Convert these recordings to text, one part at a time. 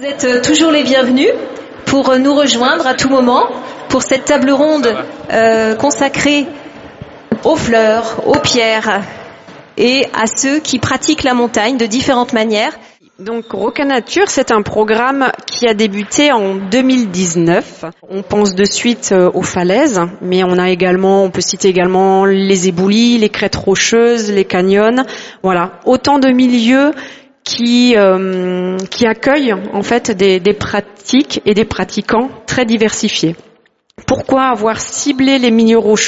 Vous êtes toujours les bienvenus pour nous rejoindre à tout moment pour cette table ronde consacrée aux fleurs, aux pierres et à ceux qui pratiquent la montagne de différentes manières. Donc Roca Nature, c'est un programme qui a débuté en 2019. On pense de suite aux falaises, mais on peut citer également les éboulis, les crêtes rocheuses, les canyons. Voilà, autant de milieux qui accueillent en fait des pratiques et des pratiquants très diversifiés. Pourquoi avoir ciblé les milieux rocheux ?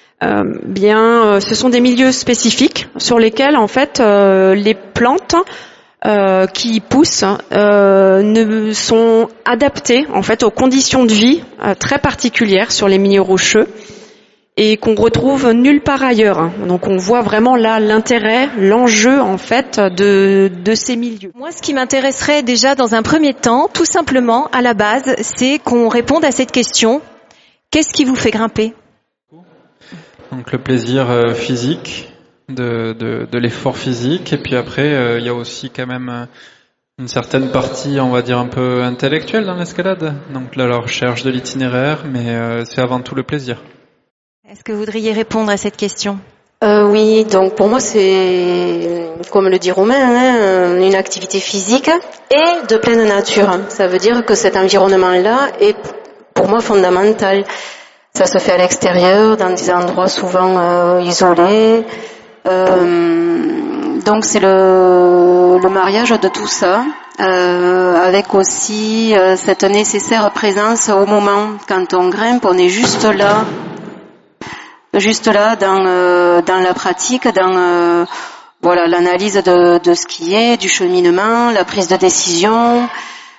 Ce sont des milieux spécifiques sur lesquels en fait les plantes qui poussent ne sont adaptées en fait aux conditions de vie très particulières sur les milieux rocheux et qu'on retrouve nulle part ailleurs. Donc on voit vraiment là l'intérêt, l'enjeu en fait de ces milieux. Moi, ce qui m'intéresserait déjà dans un premier temps, tout simplement à la base, c'est qu'on réponde à cette question: qu'est-ce qui vous fait grimper ? Donc le plaisir physique, de l'effort physique, et puis après il y a aussi quand même une certaine partie, on va dire, un peu intellectuelle dans l'escalade. Donc là, la recherche de l'itinéraire, mais c'est avant tout le plaisir. Est-ce que vous voudriez répondre à cette question ? Oui, donc pour moi c'est, comme le dit Romain, une activité physique et de pleine nature. Ça veut dire que cet environnement-là est pour moi fondamental. Ça se fait à l'extérieur, dans des endroits souvent isolés. Donc c'est le mariage de tout ça, avec aussi cette nécessaire présence au moment. Quand on grimpe, on est juste là dans la pratique, dans l'analyse de ce qui est, du cheminement, la prise de décision,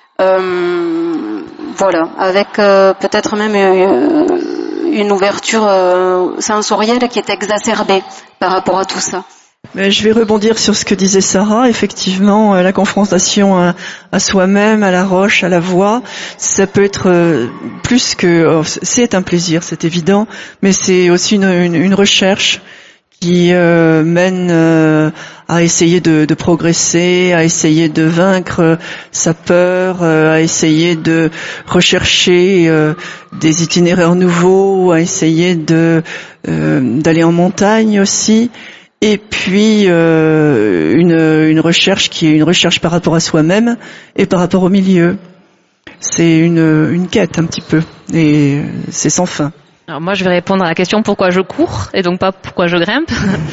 avec peut-être même une ouverture sensorielle qui est exacerbée par rapport à tout ça. Je vais rebondir sur ce que disait Sarah. Effectivement, la confrontation à soi-même, à la roche, à la voix, ça peut être plus que... c'est un plaisir, c'est évident, mais c'est aussi une recherche qui mène à essayer de progresser, à essayer de vaincre sa peur, à essayer de rechercher des itinéraires nouveaux, à essayer d'aller en montagne aussi. Et puis une recherche qui est une recherche par rapport à soi-même et par rapport au milieu. C'est une quête un petit peu, et c'est sans fin. Alors moi, je vais répondre à la question pourquoi je cours et donc pas pourquoi je grimpe.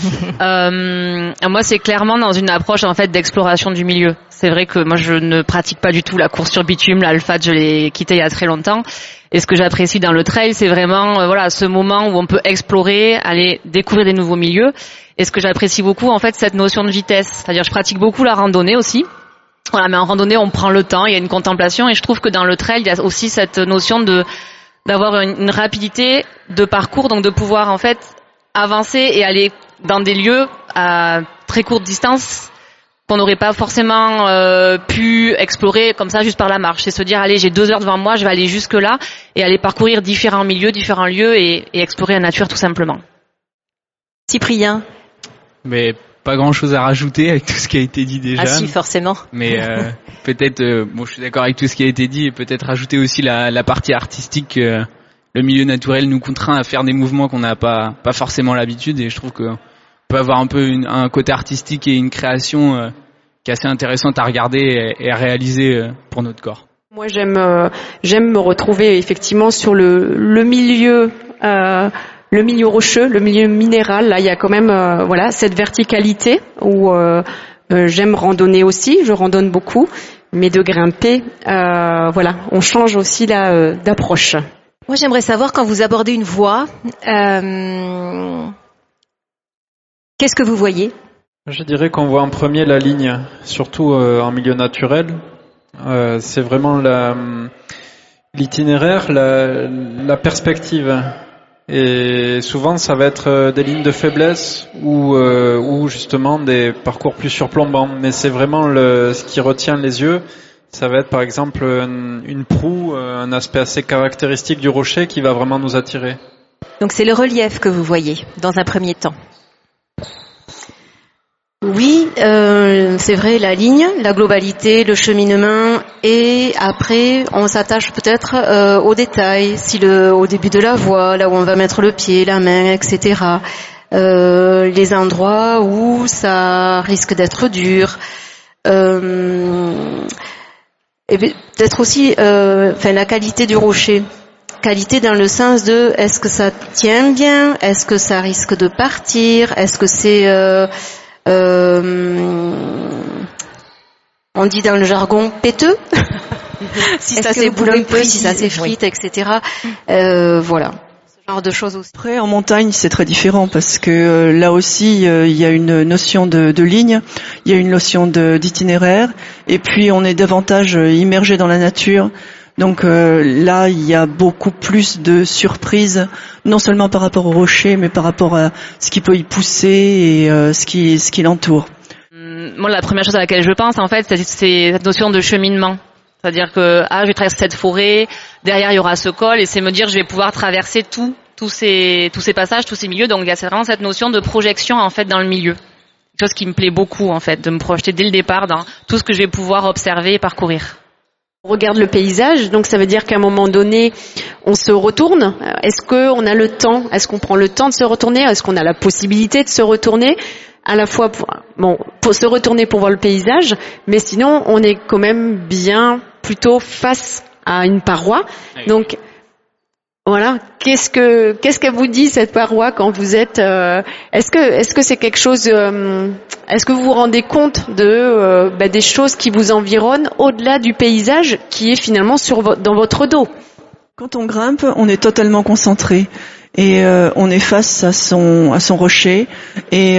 Moi, c'est clairement dans une approche en fait d'exploration du milieu. C'est vrai que moi, je ne pratique pas du tout la course sur bitume. L'Alphate, je l'ai quitté il y a très longtemps. Et ce que j'apprécie dans le trail, c'est vraiment ce moment où on peut explorer, aller découvrir des nouveaux milieux. Et ce que j'apprécie beaucoup, en fait, cette notion de vitesse. C'est-à-dire, je pratique beaucoup la randonnée aussi. Voilà, mais en randonnée, on prend le temps, il y a une contemplation. Et je trouve que dans le trail, il y a aussi cette notion d'avoir une rapidité de parcours, donc de pouvoir en fait avancer et aller dans des lieux à très courte distance qu'on n'aurait pas forcément pu explorer comme ça juste par la marche. C'est se dire allez, j'ai 2 heures devant moi, je vais aller jusque là et aller parcourir différents milieux, différents lieux et explorer la nature tout simplement. Cyprien. Mais pas grand chose à rajouter avec tout ce qui a été dit déjà. Ah si, forcément. Mais peut-être, je suis d'accord avec tout ce qui a été dit et peut-être rajouter aussi la partie artistique. Le milieu naturel nous contraint à faire des mouvements qu'on n'a pas forcément l'habitude, et je trouve qu'on peut avoir un peu un côté artistique et une création qui est assez intéressante à regarder et à réaliser pour notre corps. Moi, j'aime me retrouver effectivement sur le milieu. Le milieu rocheux, le milieu minéral, là il y a quand même cette verticalité où j'aime randonner aussi, je randonne beaucoup, mais de grimper, on change aussi d'approche. Moi j'aimerais savoir, quand vous abordez une voie, qu'est-ce que vous voyez ? Je dirais qu'on voit en premier la ligne, surtout en milieu naturel. C'est vraiment l'itinéraire, la perspective. Et souvent, ça va être des lignes de faiblesse ou justement des parcours plus surplombants. Mais c'est vraiment ce qui retient les yeux. Ça va être par exemple une proue, un aspect assez caractéristique du rocher qui va vraiment nous attirer. Donc c'est le relief que vous voyez dans un premier temps. Oui, c'est vrai, la ligne, la globalité, le cheminement, et après on s'attache peut-être aux détails, au début de la voie, là où on va mettre le pied, la main, etc. Les endroits où ça risque d'être dur. Et peut-être aussi la qualité du rocher. Qualité dans le sens de est-ce que ça tient bien, est-ce que ça risque de partir, est-ce que c'est on dit dans le jargon péteux si ça s'éboule un peu, si ça s'effrite, etc. Voilà. Ce genre de choses aussi. Après, en montagne, c'est très différent parce que là aussi, il y a une notion de ligne, il y a une notion d'itinéraire, et puis on est davantage immergé dans la nature. Donc là, il y a beaucoup plus de surprises, non seulement par rapport au rocher, mais par rapport à ce qui peut y pousser et ce qui l'entoure. Moi, la première chose à laquelle je pense, en fait, c'est cette notion de cheminement. C'est-à-dire que je vais traverser cette forêt, derrière il y aura ce col, et c'est me dire je vais pouvoir traverser tous ces passages, tous ces milieux. Donc il y a vraiment cette notion de projection en fait dans le milieu. Quelque chose qui me plaît beaucoup en fait, de me projeter dès le départ dans tout ce que je vais pouvoir observer et parcourir. On regarde le paysage, donc ça veut dire qu'à un moment donné, on se retourne. Est-ce qu'on a le temps? Est-ce qu'on prend le temps de se retourner? Est-ce qu'on a la possibilité de se retourner? À la fois pour se retourner pour voir le paysage, mais sinon on est quand même bien plutôt face à une paroi. Donc voilà, qu'est-ce qu'elle vous dit cette paroi quand vous êtes est-ce que c'est quelque chose est-ce que vous vous rendez compte de des choses qui vous environnent au-delà du paysage qui est finalement dans votre dos? Quand on grimpe, on est totalement concentré et on est face à son rocher et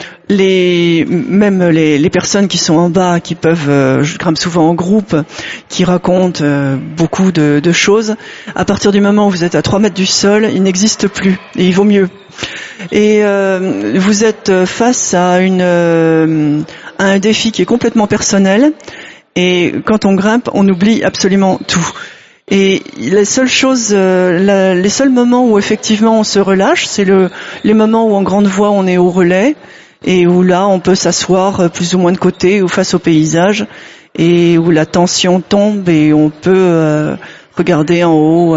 les personnes qui sont en bas, qui peuvent, je grimpe souvent en groupe, qui racontent beaucoup de choses. À partir du moment où vous êtes à 3 mètres du sol, il n'existe plus et il vaut mieux. Et vous êtes face à un défi qui est complètement personnel. Et quand on grimpe, on oublie absolument tout. Et les seules choses, les seuls moments où effectivement on se relâche, c'est les moments où en grande voie on est au relais et où là on peut s'asseoir plus ou moins de côté ou face au paysage et où la tension tombe et on peut regarder en haut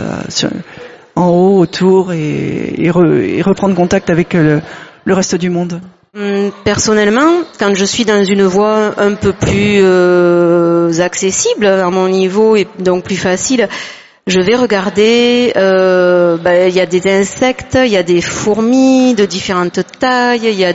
autour et reprendre contact avec le reste du monde. Personnellement, quand je suis dans une voie un peu plus accessible à mon niveau et donc plus facile, je vais regarder, il y a des insectes, il y a des fourmis de différentes tailles, il y a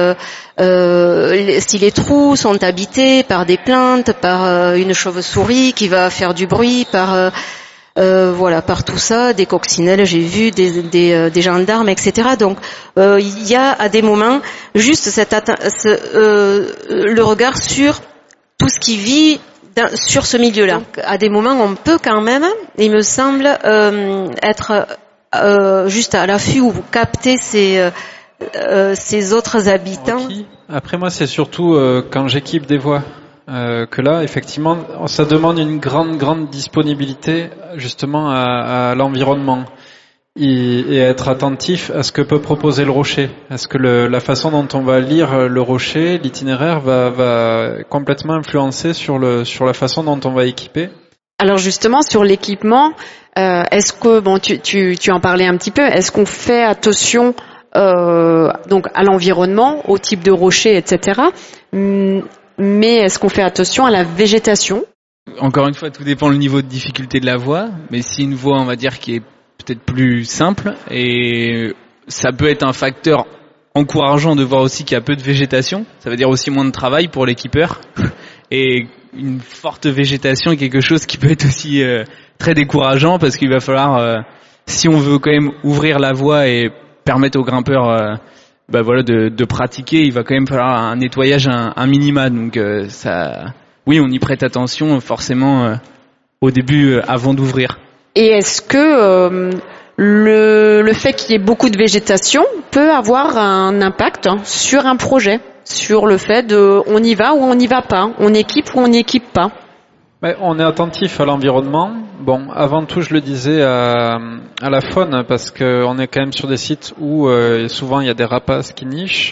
si les trous sont habités par des plantes, par une chauve-souris qui va faire du bruit, par tout ça, des coccinelles, j'ai vu des gendarmes, etc. Donc il y a à des moments juste le regard sur tout ce qui vit sur ce milieu-là. Donc, à des moments, on peut quand même, il me semble, être juste à l'affût ou capter ces autres habitants. Okay. Après moi, c'est surtout quand j'équipe des voies. Que là, effectivement, ça demande une grande disponibilité justement à l'environnement et être attentif à ce que peut proposer le rocher. Est-ce que la façon dont on va lire le rocher, l'itinéraire va complètement influencer sur la façon dont on va équiper? Alors justement, sur l'équipement, est-ce que tu en parlais un petit peu, est-ce qu'on fait attention donc à l'environnement, au type de rocher, etc. Mais est-ce qu'on fait attention à la végétation? Encore une fois, tout dépend le niveau de difficulté de la voie, mais si une voie, on va dire, qui est peut-être plus simple, et ça peut être un facteur encourageant de voir aussi qu'il y a peu de végétation, ça veut dire aussi moins de travail pour l'équipeur, et une forte végétation est quelque chose qui peut être aussi très décourageant, parce qu'il va falloir, si on veut quand même ouvrir la voie et permettre aux grimpeurs de pratiquer, il va quand même falloir un nettoyage un minima, donc oui, on y prête attention forcément au début avant d'ouvrir. Et est-ce que le fait qu'il y ait beaucoup de végétation peut avoir un impact sur un projet, sur le fait de on y va ou on n'y va pas, on équipe ou on n'équipe pas? On est attentif à l'environnement. Bon, avant tout, je le disais à la faune, parce qu'on est quand même sur des sites où souvent il y a des rapaces qui nichent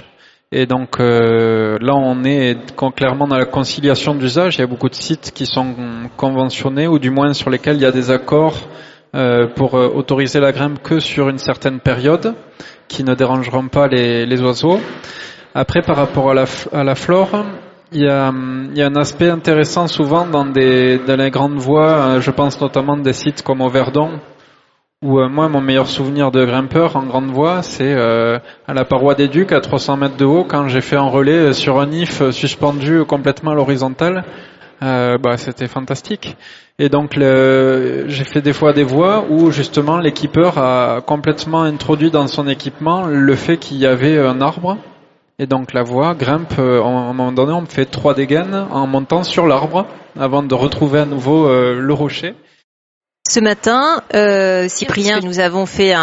Et donc là, on est clairement dans la conciliation d'usage. Il y a beaucoup de sites qui sont conventionnés, ou du moins sur lesquels il y a des accords pour autoriser la grimpe que sur une certaine période, qui ne dérangeront pas les oiseaux. Après, par rapport à la flore, il y a un aspect intéressant souvent dans les grandes voies. Je pense notamment des sites comme au Verdon, où moi, mon meilleur souvenir de grimpeur en grande voie, c'est à la paroi des Ducs, à 300 mètres de haut, quand j'ai fait un relais sur un if suspendu complètement à l'horizontale. C'était fantastique. Et donc j'ai fait des fois des voies où justement l'équipeur a complètement introduit dans son équipement le fait qu'il y avait un arbre. Et donc la voie grimpe, à un moment donné, on fait 3 dégaines en montant sur l'arbre avant de retrouver à nouveau le rocher. Ce matin, Cyprien, nous avons fait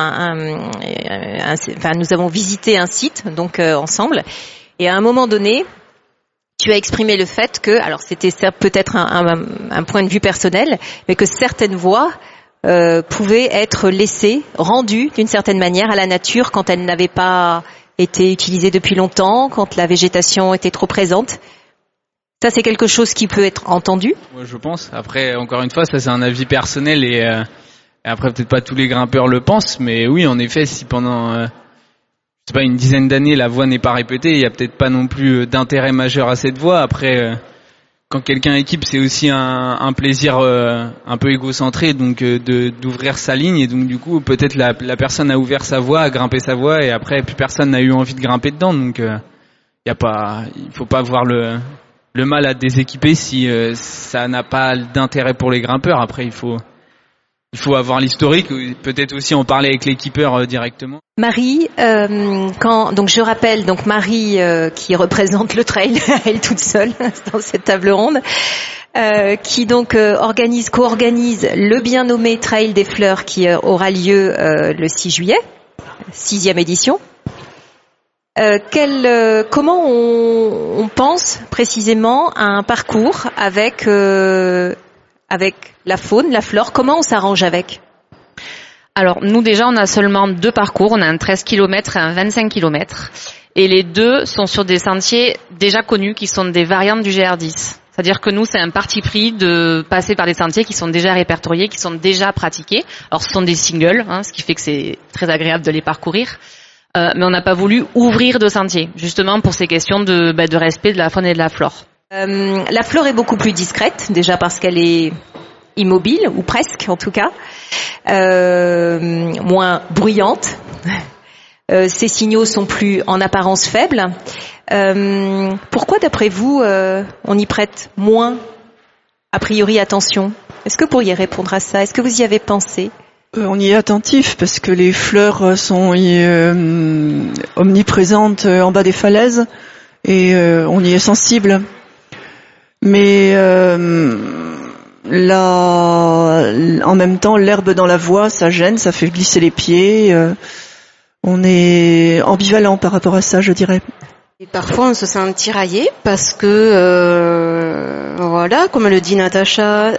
nous avons visité un site, donc ensemble, et à un moment donné, tu as exprimé le fait que, alors c'était peut-être un point de vue personnel, mais que certaines voies pouvaient être laissées, rendues d'une certaine manière à la nature quand elles n'avaient pas été utilisées depuis longtemps, quand la végétation était trop présente. Ça, c'est quelque chose qui peut être entendu. Ouais, je pense. Après, encore une fois, ça c'est un avis personnel et après peut-être pas tous les grimpeurs le pensent, mais oui, en effet, si pendant une dizaine d'années la voie n'est pas répétée, il y a peut-être pas non plus d'intérêt majeur à cette voie. Après, quand quelqu'un équipe, c'est aussi un plaisir un peu égocentré, donc d'ouvrir sa ligne, et donc du coup peut-être la personne a ouvert sa voie, a grimpé sa voie, et après plus personne n'a eu envie de grimper dedans, donc il faut pas voir le mal à déséquiper si ça n'a pas d'intérêt pour les grimpeurs. Après, il faut avoir l'historique, peut-être aussi en parler avec l'équipeur directement. Marie, donc je rappelle, donc Marie qui représente le trail, elle toute seule dans cette table ronde, qui donc co-organise le bien nommé Trail des Fleurs qui aura lieu le 6 juillet, 6e édition. Comment on pense précisément à un parcours avec la faune, la flore? Comment on s'arrange avec? Alors nous déjà on a seulement 2 parcours, on a un 13 km et un 25 km, et les 2 sont sur des sentiers déjà connus qui sont des variantes du GR10. C'est-à-dire que nous c'est un parti pris de passer par des sentiers qui sont déjà répertoriés, qui sont déjà pratiqués. Alors ce sont des singles, ce qui fait que c'est très agréable de les parcourir. Mais on n'a pas voulu ouvrir de sentiers, justement pour ces questions de respect de la faune et de la flore. La flore est beaucoup plus discrète, déjà parce qu'elle est immobile, ou presque en tout cas, moins bruyante. Ces signaux sont plus en apparence faibles. Pourquoi, d'après vous, on y prête moins, a priori, attention? Est-ce que vous pourriez répondre à ça? Est-ce que vous y avez pensé? On y est attentif parce que les fleurs sont omniprésentes en bas des falaises et on y est sensible. Mais en même temps, l'herbe dans la voie, ça gêne, ça fait glisser les pieds. On est ambivalent par rapport à ça, je dirais. Et parfois, on se sent tiraillé parce que, comme le dit Natacha,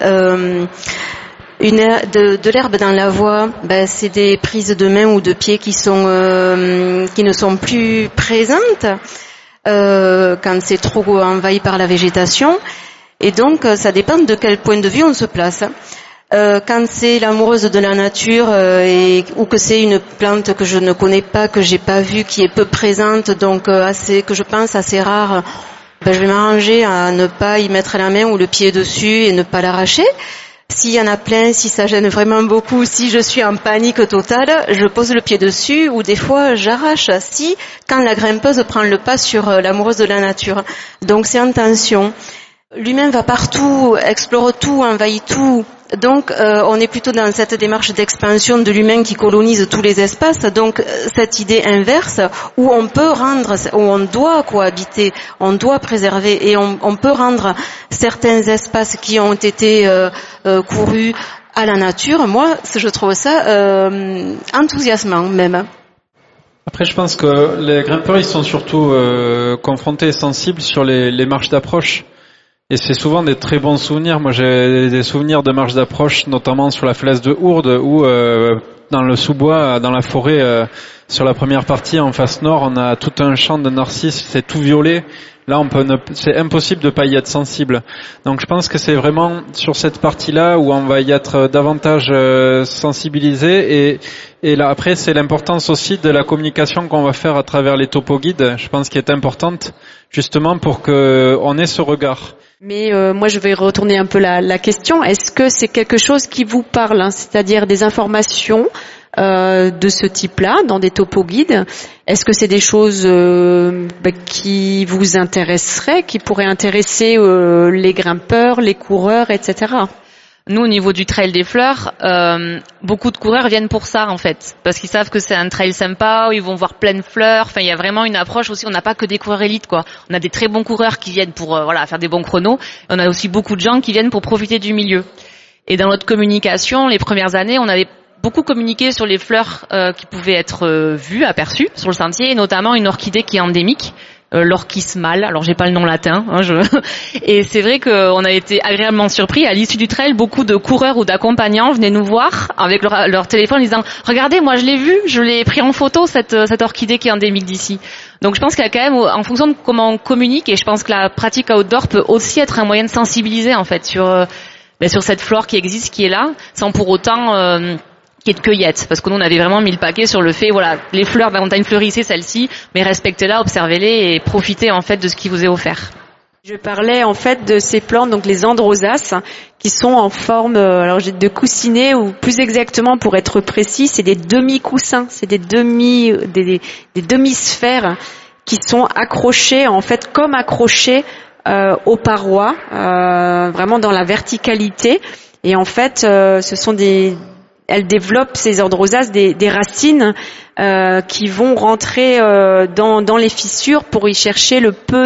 de l'herbe dans la voie, c'est des prises de main ou de pied qui ne sont plus présentes quand c'est trop envahi par la végétation. Et donc, ça dépend de quel point de vue on se place. Quand c'est l'amoureuse de la nature ou que c'est une plante que je ne connais pas, que j'ai pas vue, qui est peu présente, donc que je pense assez rare, je vais m'arranger à ne pas y mettre la main ou le pied dessus et ne pas l'arracher. S'il y en a plein, si ça gêne vraiment beaucoup, si je suis en panique totale, je pose le pied dessus ou des fois j'arrache quand la grimpeuse prend le pas sur l'amoureuse de la nature. Donc c'est en tension. L'humain va partout, explore tout, envahit tout. Donc on est plutôt dans cette démarche d'expansion de l'humain qui colonise tous les espaces. Donc cette idée inverse où on peut où on doit cohabiter, on doit préserver et on peut rendre certains espaces qui ont été courus à la nature. Moi, je trouve ça enthousiasmant même. Après, je pense que les grimpeurs, ils sont surtout confrontés et sensibles sur les marches d'approche. Et c'est souvent des très bons souvenirs. Moi, j'ai des souvenirs de marches d'approche, notamment sur la falaise de Hourde, où dans le sous-bois, dans la forêt, Sur la première partie, en face nord, on a tout un champ de narcisses, c'est tout violet. Là, c'est impossible de pas y être sensible. Donc, je pense que c'est vraiment sur cette partie-là où on va y être davantage sensibilisé. Et là, après, c'est l'importance aussi de la communication qu'on va faire à travers les topo-guides. Je pense qu'elle est importante, justement, pour que on ait ce regard. Mais moi, je vais retourner un peu la question. Est-ce que c'est quelque chose qui vous parle, hein, c'est-à-dire des informations de ce type-là dans des topo-guides? Est-ce que c'est des choses qui vous intéresseraient, qui pourraient intéresser les grimpeurs, les coureurs, etc.? Nous, au niveau du trail des fleurs, beaucoup de coureurs viennent pour ça, en fait, parce qu'ils savent que c'est un trail sympa, où ils vont voir plein de fleurs. Enfin, il y a vraiment une approche aussi. On n'a pas que des coureurs élites, quoi. On a des très bons coureurs qui viennent pour faire des bons chronos. Et on a aussi beaucoup de gens qui viennent pour profiter du milieu. Et dans notre communication, les premières années, on avait beaucoup communiqué sur les fleurs qui pouvaient être vues, aperçues sur le sentier, et notamment une orchidée qui est endémique. L'orchis mâle, alors j'ai pas le nom latin, et c'est vrai qu'on a été agréablement surpris. À l'issue du trail, beaucoup de coureurs ou d'accompagnants venaient nous voir avec leur téléphone en disant « Regardez, moi je l'ai vu, je l'ai pris en photo, cette orchidée qui est endémique d'ici ». Donc je pense qu'il y a quand même, en fonction de comment on communique, et je pense que la pratique outdoor peut aussi être un moyen de sensibiliser en fait sur cette flore qui existe, qui est là, sans pour autant qui est de cueillette, parce que nous on avait vraiment mis le paquet sur le fait, voilà, les fleurs de la montagne fleurissez celles-ci, mais respectez-la, observez-les et profitez en fait de ce qui vous est offert. Je parlais en fait de ces plantes, donc les androsas, qui sont en forme de coussinets, ou plus exactement pour être précis, c'est des demi-coussins, c'est des demi-sphères qui sont accrochées en fait comme accrochées aux parois, vraiment dans la verticalité. Et en fait, ce sont elles développent, ces androsas, des racines qui vont rentrer dans les fissures pour y chercher le peu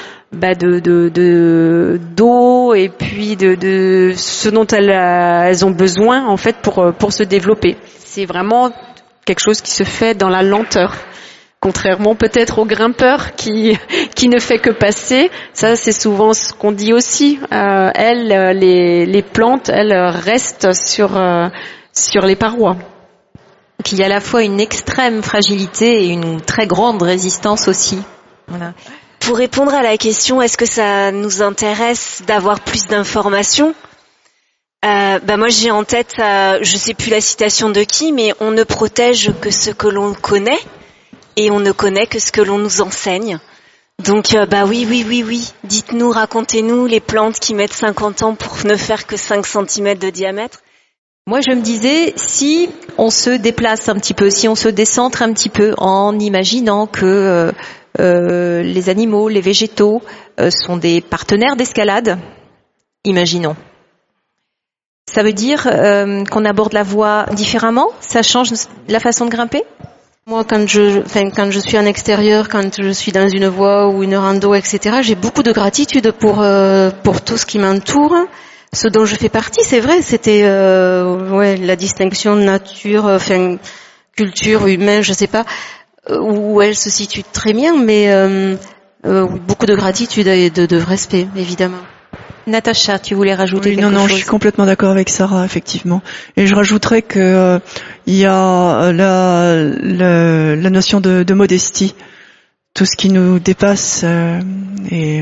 d'eau et puis de ce dont elles ont besoin en fait pour se développer. C'est vraiment quelque chose qui se fait dans la lenteur. Contrairement peut-être aux grimpeurs qui ne fait que passer, ça c'est souvent ce qu'on dit aussi. Les plantes, elles restent sur les parois. Donc, il y a à la fois une extrême fragilité et une très grande résistance aussi. Voilà. Pour répondre à la question, est-ce que ça nous intéresse d'avoir plus d'informations ? Moi j'ai en tête, je sais plus la citation de qui, mais on ne protège que ce que l'on connaît et on ne connaît que ce que l'on nous enseigne. Donc oui. Dites-nous, racontez-nous les plantes qui mettent 50 ans pour ne faire que 5 cm de diamètre. Moi, je me disais, si on se déplace un petit peu, si on se décentre un petit peu en imaginant que les animaux, les végétaux sont des partenaires d'escalade, imaginons. Ça veut dire qu'on aborde la voie différemment ? Ça change la façon de grimper ? Moi, quand je suis en extérieur, quand je suis dans une voie ou une rando, etc., j'ai beaucoup de gratitude pour tout ce qui m'entoure. Ce dont je fais partie, c'est vrai, c'était la distinction nature, culture, humain, je sais pas où elle se situe très bien, mais beaucoup de gratitude et de respect, évidemment. Natacha, tu voulais rajouter quelque chose ? Non, je suis complètement d'accord avec Sarah, effectivement. Et je rajouterais que il y a la notion de modestie, tout ce qui nous dépasse, et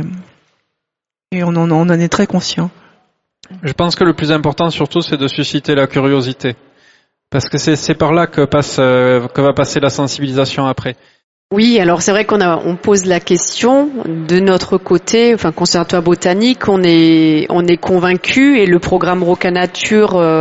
on en est très conscient. Je pense que le plus important surtout c'est de susciter la curiosité. Parce que c'est par là que va passer la sensibilisation après. Oui, alors c'est vrai on pose la question de notre côté, conservatoire botanique, on est convaincu, et le programme Rocanature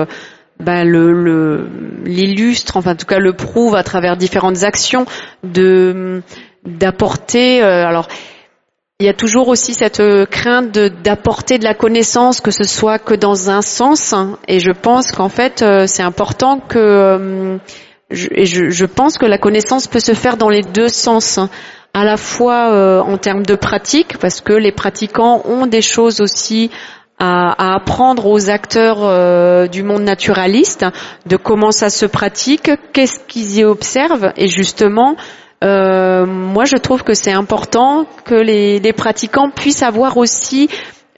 l'illustre, en tout cas le prouve à travers différentes actions d'apporter. Alors il y a toujours aussi cette crainte d'apporter de la connaissance, que ce soit que dans un sens, et je pense qu'en fait c'est important que je pense que la connaissance peut se faire dans les deux sens, à la fois en termes de pratique, parce que les pratiquants ont des choses aussi à apprendre aux acteurs du monde naturaliste, de comment ça se pratique, qu'est-ce qu'ils y observent, et justement moi je trouve que c'est important que les pratiquants puissent avoir aussi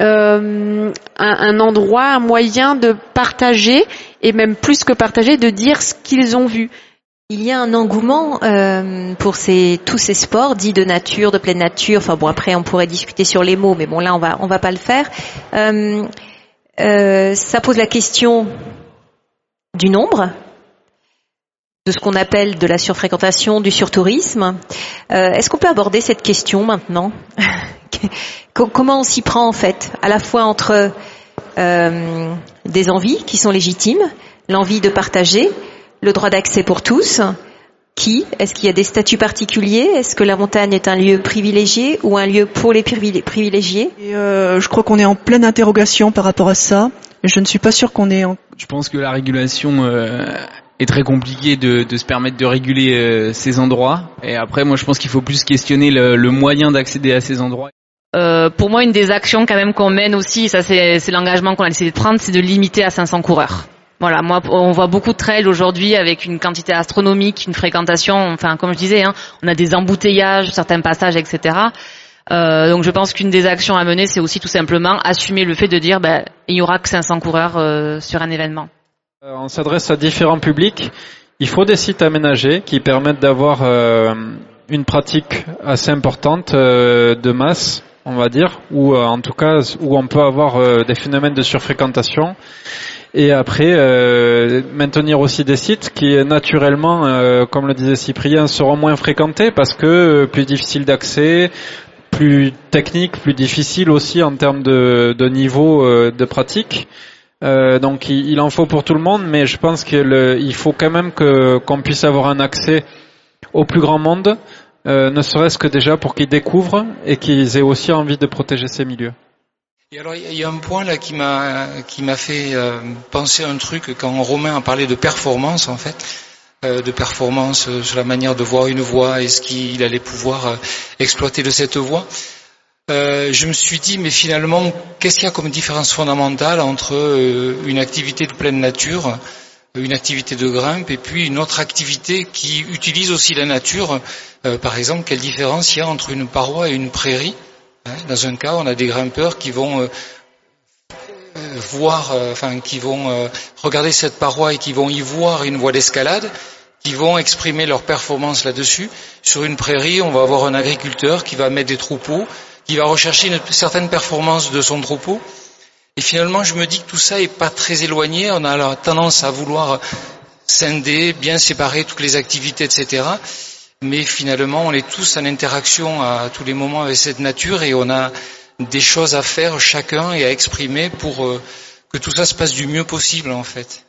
un endroit, un moyen de partager, et même plus que partager, de dire ce qu'ils ont vu. Il y a un engouement pour tous ces sports dits de nature, de pleine nature. Enfin bon, après on pourrait discuter sur les mots, mais bon là on va pas le faire. Ça pose la question du nombre, de ce qu'on appelle de la surfréquentation, du surtourisme. Est-ce qu'on peut aborder cette question maintenant? Comment on s'y prend en fait, à la fois entre des envies qui sont légitimes, l'envie de partager, le droit d'accès pour tous. Est-ce qu'il y a des statuts particuliers? Est-ce que la montagne est un lieu privilégié ou un lieu pour les privilégiés? Et je crois qu'on est en pleine interrogation par rapport à ça. Je ne suis pas sûre qu'on est en... Je pense que la régulation est très compliquée de se permettre de réguler ces endroits. Et après, moi, je pense qu'il faut plus questionner le moyen d'accéder à ces endroits. Pour moi, une des actions quand même qu'on mène aussi, ça c'est l'engagement qu'on a décidé de prendre, c'est de limiter à 500 coureurs. Voilà, moi, on voit beaucoup de trails aujourd'hui avec une quantité astronomique, une fréquentation. Enfin, comme je disais, on a des embouteillages, certains passages, etc. Donc, je pense qu'une des actions à mener, c'est aussi tout simplement assumer le fait de dire, il y aura que 500 coureurs sur un événement. On s'adresse à différents publics. Il faut des sites aménagés qui permettent d'avoir une pratique assez importante de masse, on va dire, ou en tout cas où on peut avoir des phénomènes de surfréquentation. Et après, maintenir aussi des sites qui, naturellement, comme le disait Cyprien, seront moins fréquentés parce que plus difficile d'accès, plus technique, plus difficile aussi en termes de niveau de pratique. Donc il en faut pour tout le monde, mais je pense qu'il faut quand même qu'on puisse avoir un accès au plus grand monde, ne serait-ce que déjà pour qu'ils découvrent et qu'ils aient aussi envie de protéger ces milieux. Et alors il y a un point là qui m'a fait penser à un truc quand Romain a parlé de performance en fait, de performance sur la manière de voir une voie et ce qu'il allait pouvoir exploiter de cette voie. Je me suis dit mais finalement qu'est-ce qu'il y a comme différence fondamentale entre une activité de pleine nature, une activité de grimpe et puis une autre activité qui utilise aussi la nature. Par exemple, quelle différence il y a entre une paroi et une prairie? Dans un cas, on a des grimpeurs qui vont regarder cette paroi et qui vont y voir une voie d'escalade, qui vont exprimer leur performance là-dessus. Sur une prairie, on va avoir un agriculteur qui va mettre des troupeaux, qui va rechercher une certaine performance de son troupeau. Et finalement, je me dis que tout ça est pas très éloigné. On a tendance à vouloir scinder, bien séparer toutes les activités, etc. Mais finalement, on est tous en interaction à tous les moments avec cette nature et on a des choses à faire chacun et à exprimer pour que tout ça se passe du mieux possible en fait.